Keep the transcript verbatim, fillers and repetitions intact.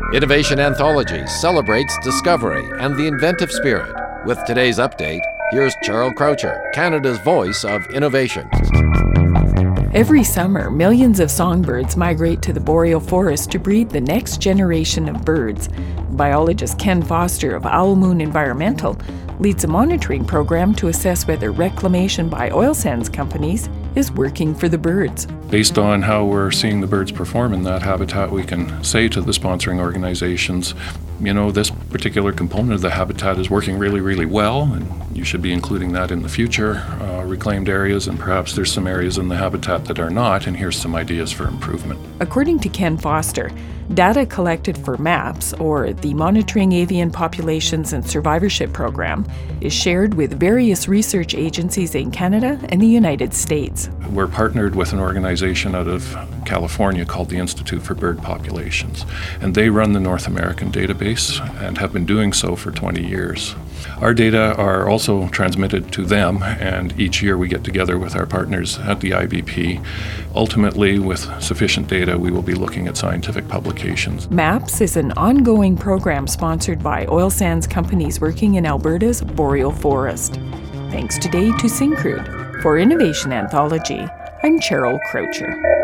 Innovation Anthology celebrates discovery and the inventive spirit. With today's update, here's Cheryl Croucher, Canada's voice of innovation. Every summer, millions of songbirds migrate to the boreal forest to breed the next generation of birds. Biologist Ken Foster of Owl Moon Environmental leads a monitoring program to assess whether reclamation by oil sands companies is working for the birds. Based on how we're seeing the birds perform in that habitat, we can say to the sponsoring organizations, you know, this particular component of the habitat is working really, really well, and you should be including that in the future uh, reclaimed areas, and perhaps there's some areas in the habitat that are not, and here's some ideas for improvement. According to Ken Foster, data collected for MAPS, or the Monitoring Avian Populations and Survivorship Program, is shared with various research agencies in Canada and the United States. We're partnered with an organization out of California called the Institute for Bird Populations, and they run the North American database and have been doing so for twenty years. Our data are also transmitted to them, and each year we get together with our partners at the I B P. Ultimately, with sufficient data, we will be looking at scientific publications. MAPS is an ongoing program sponsored by oil sands companies working in Alberta's boreal forest. Thanks today to Syncrude. For Innovation Anthology, I'm Cheryl Croucher.